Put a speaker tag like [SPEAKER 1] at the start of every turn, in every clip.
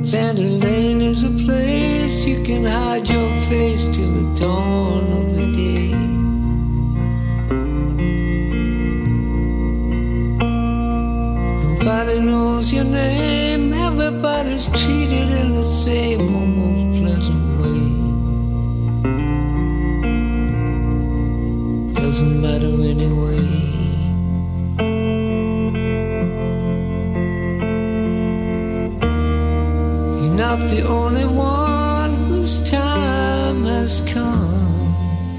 [SPEAKER 1] Sandy Lane is a place you can hide your face till the dawn of the day. Nobody knows your name, everybody's treated in the same almost pleasant way. Doesn't matter anyway. Not the only one whose time has come.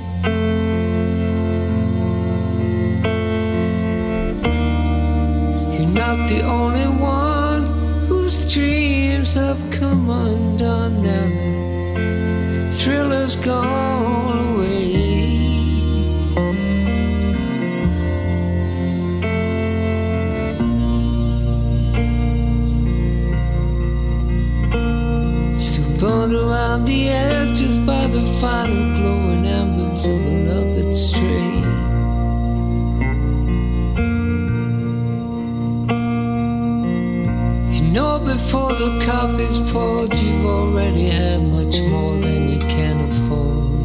[SPEAKER 1] You're not the only one whose dreams have come undone. Now the thrill has gone away. Burned around the edges by the final glowing embers of a beloved stray. You know before the coffee's poured, you've already had much more than you can afford.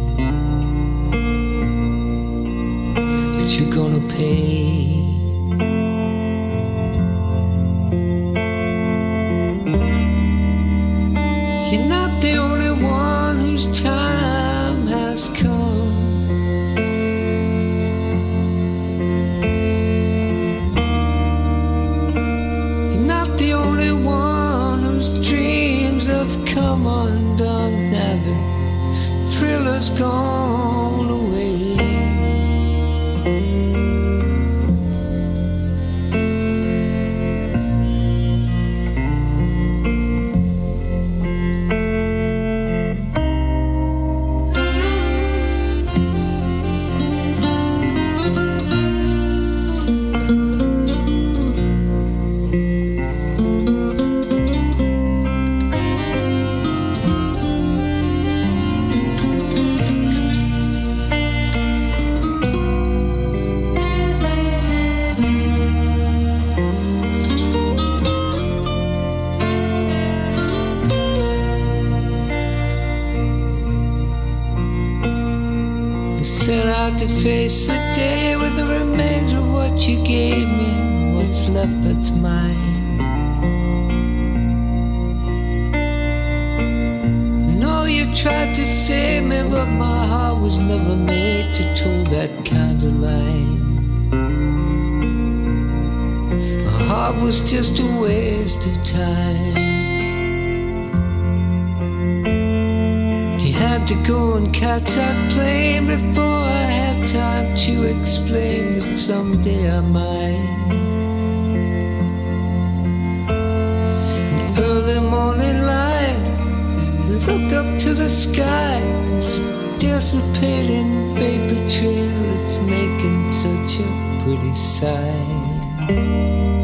[SPEAKER 1] But you're gonna pay. You're not the only one whose time has come. You're not the only one whose dreams have come undone. Now the thrill has gone away. Set out to face the day with the remains of what you gave me, what's left that's mine. No, you tried to save me, but my heart was never made to toe that kind of line. My heart was just a waste of time. Had to go and catch that plane before I had time to explain, but someday I might. In the early morning light, I look up to the sky. It's a dissipating vapor trail. It's making such a pretty sight.